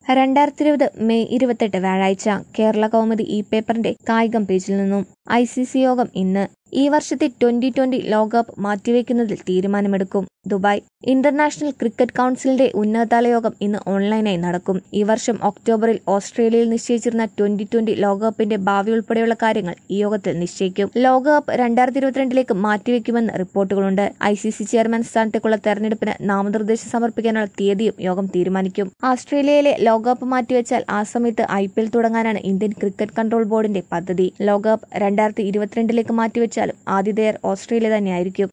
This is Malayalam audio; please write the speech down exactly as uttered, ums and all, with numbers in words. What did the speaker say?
രണ്ടായിരത്തി ഇരുപത് മെയ് ഇരുപത്തെട്ട് വ്യാഴാഴ്ച കേരള കൗമുദി ഇ പേപ്പറിന്റെ കായികം പേജിൽ നിന്നും ഐ സി സി യോഗം ഇന്ന്. ഈ വർഷത്തെ ട്വന്റി ട്വന്റി ലോകകപ്പ് മാറ്റിവെക്കുന്നതിൽ തീരുമാനമെടുക്കും. ദുബായ്. ഇന്റർനാഷണൽ ക്രിക്കറ്റ് കൌൺസിലിന്റെ ഉന്നതതല യോഗം ഇന്ന് ഓൺലൈനായി നടക്കും. ഈ വർഷം ഒക്ടോബറിൽ ഓസ്ട്രേലിയയിൽ നിശ്ചയിച്ചിരുന്ന ട്വന്റി ട്വന്റി ലോകകപ്പിന്റെ ഭാവി ഉൾപ്പെടെയുള്ള കാര്യങ്ങൾ ഈ യോഗത്തിൽ നിശ്ചയിക്കും. ലോകകപ്പ് രണ്ടായിരത്തി ഇരുപത്തിരണ്ടിലേക്ക് മാറ്റിവെക്കുമെന്ന് റിപ്പോർട്ടുകളുണ്ട്. ഐ സി സി ചെയർമാൻ സ്ഥാനത്തേക്കുള്ള തെരഞ്ഞെടുപ്പിന് നാമനിർദ്ദേശം സമർപ്പിക്കാനുള്ള തീയതിയും യോഗം തീരുമാനിക്കും. ഓസ്ട്രേലിയയിലെ ലോകകപ്പ് മാറ്റിവെച്ചാൽ ആ സമയത്ത് ഐ പി എൽ തുടങ്ങാനാണ് ഇന്ത്യൻ ക്രിക്കറ്റ് കൺട്രോൾ ബോർഡിന്റെ പദ്ധതി. ലോകകപ്പ് രണ്ടായിരത്തി ഇരുപത്തിരണ്ടിലേക്ക് മാറ്റിവെച്ചാലും ആതിഥേയർ ഓസ്ട്രേലിയ തന്നെയായിരിക്കും.